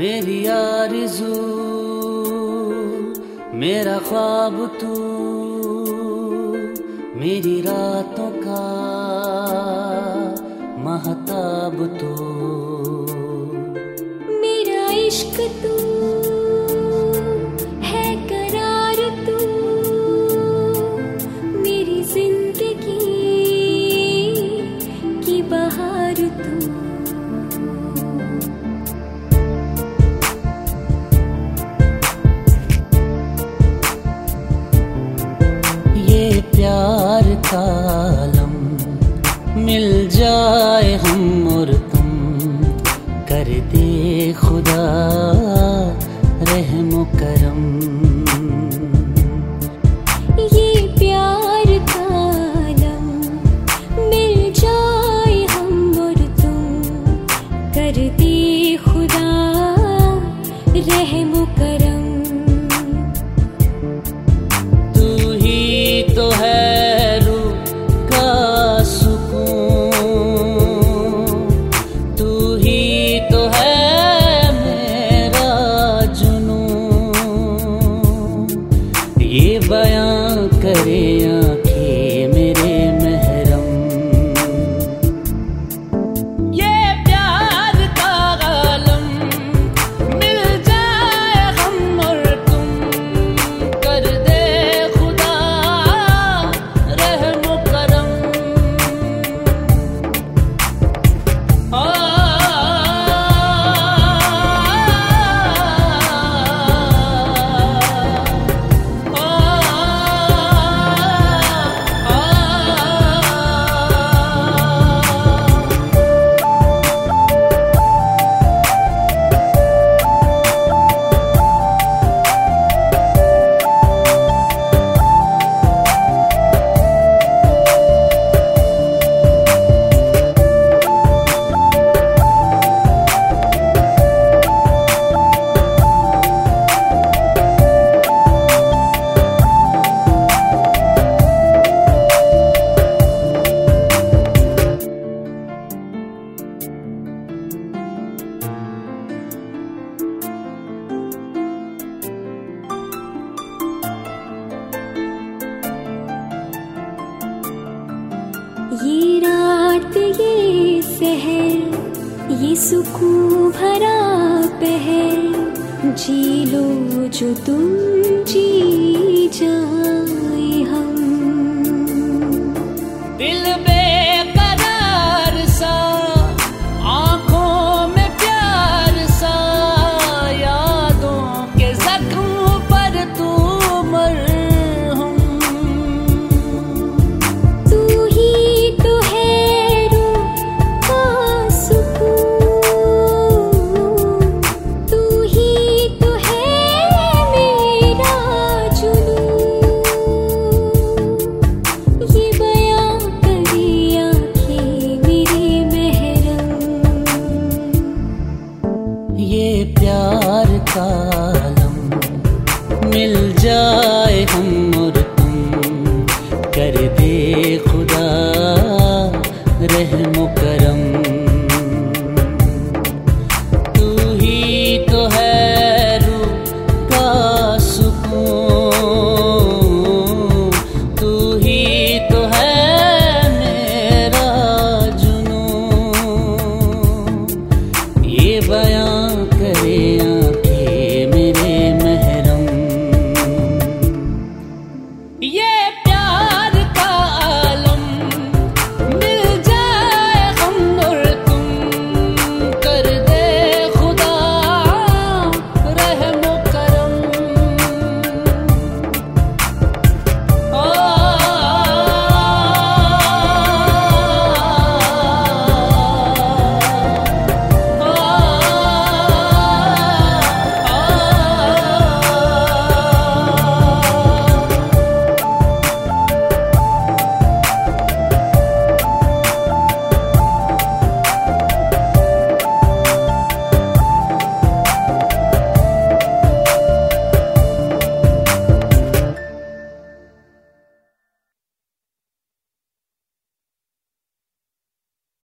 मेरी आरज़ू मेरा ख्वाब तू, मेरी रातों का महताब तू, मेरा इश्क तू है करार तू, मेरी जिंदगी की बहार तू। प्यार का आलम मिल जाए हम और तुम, कर दे खुदा रहम करम। ये प्यार का आलम मिल जाए हम और तुम, कर दे खुदा रहम करम। तो है रूह का सुकून, तू ही तो है मेरा जुनून, ये बयां करे आंखें मेरे महरम। ये प्यार का आलम मिल जाए हम और तुम, कर दे ये रात ये सहर ये सुकून भरा पहर, जी लो जो तुम जी जाए हम। दिल बेकरार सा, आंखों में प्यार सा, यादों के जख्म पर तू मरहम। तू ही तो है रूह का सुकून, तू ही तो है मेरा जुनून, ये बयां करे आंखें मेरे महरम। ये प्यार का आलम मिल जाए हम